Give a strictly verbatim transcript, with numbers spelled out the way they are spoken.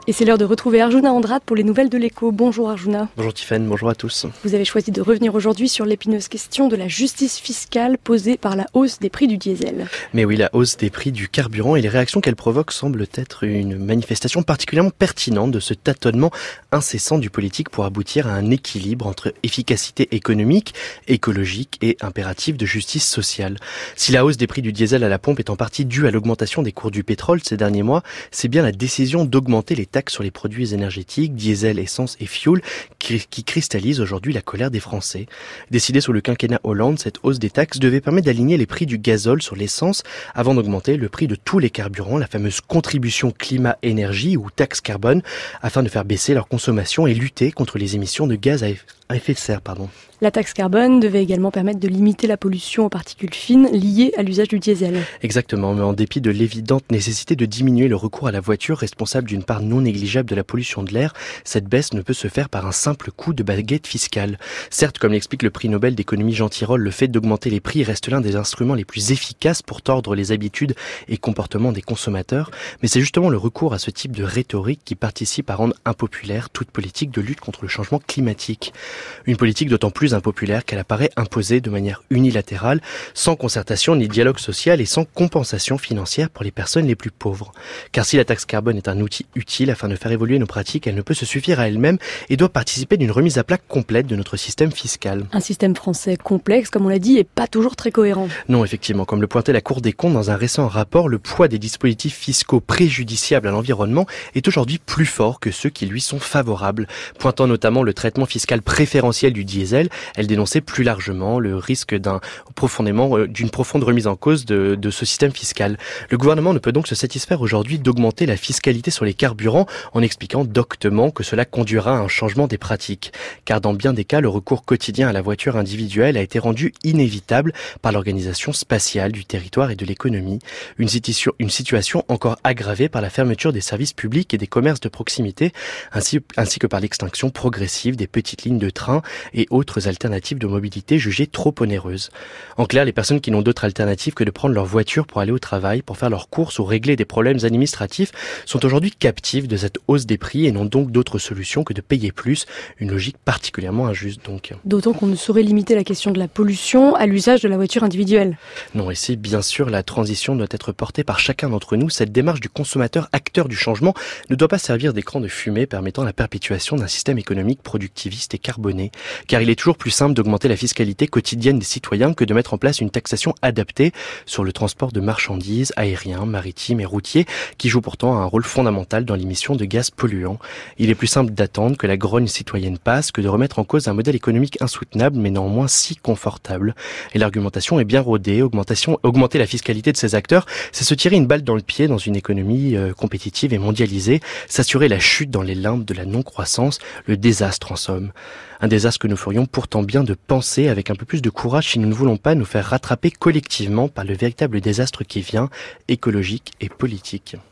Et c'est l'heure de retrouver Arjuna Andrade pour les nouvelles de l'écho. Bonjour Arjuna. Bonjour Tiffany, bonjour à tous. Vous avez choisi de revenir aujourd'hui sur l'épineuse question de la justice fiscale posée par la hausse des prix du diesel. Mais oui, la hausse des prix du carburant et les réactions qu'elle provoque semblent être une manifestation particulièrement pertinente de ce tâtonnement incessant du politique pour aboutir à un équilibre entre efficacité économique, écologique et impératif de justice sociale. Si la hausse des prix du diesel à la pompe est en partie due à l'augmentation des cours du pétrole ces derniers mois, c'est bien la décision d'augmenter les taxes sur les produits énergétiques, diesel, essence et fioul, qui, qui cristallise aujourd'hui la colère des Français. Décidée sous le quinquennat Hollande, cette hausse des taxes devait permettre d'aligner les prix du gazole sur l'essence avant d'augmenter le prix de tous les carburants, la fameuse contribution climat-énergie ou taxe carbone, afin de faire baisser leur consommation et lutter contre les émissions de gaz à effet de serre. Pardon. La taxe carbone devait également permettre de limiter la pollution aux particules fines liées à l'usage du diesel. Exactement, mais en dépit de l'évidente nécessité de diminuer le recours à la voiture, responsable d'une part non négligeable de la pollution de l'air, cette baisse ne peut se faire par un simple coup de baguette fiscale. Certes, comme l'explique le prix Nobel d'économie Jean Tirole, le fait d'augmenter les prix reste l'un des instruments les plus efficaces pour tordre les habitudes et comportements des consommateurs, mais c'est justement le recours à ce type de rhétorique qui participe à rendre impopulaire toute politique de lutte contre le changement climatique. Une politique d'autant plus impopulaire qu'elle apparaît imposée de manière unilatérale, sans concertation ni dialogue social et sans compensation financière pour les personnes les plus pauvres. Car si la taxe carbone est un outil utile afin de faire évoluer nos pratiques, elle ne peut se suffire à elle-même et doit participer d'une remise à plat complète de notre système fiscal. Un système français complexe, comme on l'a dit, et pas toujours très cohérent. Non, effectivement, comme le pointait la Cour des comptes dans un récent rapport, le poids des dispositifs fiscaux préjudiciables à l'environnement est aujourd'hui plus fort que ceux qui lui sont favorables. Pointant notamment le traitement fiscal préférentiel du diesel, elle dénonçait plus largement le risque d'un profondément, d'une profonde remise en cause de, de ce système fiscal. Le gouvernement ne peut donc se satisfaire aujourd'hui d'augmenter la fiscalité sur les carburants en expliquant doctement que cela conduira à un changement des pratiques. Car dans bien des cas, le recours quotidien à la voiture individuelle a été rendu inévitable par l'organisation spatiale du territoire et de l'économie. Une situation, une situation encore aggravée par la fermeture des services publics et des commerces de proximité, ainsi, ainsi que par l'extinction progressive des petites lignes de train et autres alternatives de mobilité jugées trop onéreuses. En clair, les personnes qui n'ont d'autre alternative que de prendre leur voiture pour aller au travail, pour faire leurs courses ou régler des problèmes administratifs, sont aujourd'hui captives de cette hausse des prix et n'ont donc d'autre solution que de payer plus. Une logique particulièrement injuste donc. D'autant qu'on ne saurait limiter la question de la pollution à l'usage de la voiture individuelle. Non, et si bien sûr la transition doit être portée par chacun d'entre nous, cette démarche du consommateur acteur du changement ne doit pas servir d'écran de fumée permettant la perpétuation d'un système économique productiviste et carboné. Car il est toujours plus simple d'augmenter la fiscalité quotidienne des citoyens que de mettre en place une taxation adaptée sur le transport de marchandises, aériens, maritimes et routiers, qui joue pourtant un rôle fondamental dans l'émission de gaz polluants. Il est plus simple d'attendre que la grogne citoyenne passe que de remettre en cause un modèle économique insoutenable mais néanmoins si confortable. Et l'argumentation est bien rodée, augmentation, augmenter la fiscalité de ces acteurs, c'est se tirer une balle dans le pied dans une économie euh, compétitive et mondialisée, s'assurer la chute dans les limbes de la non-croissance, le désastre en somme. Un désastre que nous ferions pourtant bien de penser avec un peu plus de courage si nous ne voulons pas nous faire rattraper collectivement par le véritable désastre qui vient, écologique et politique.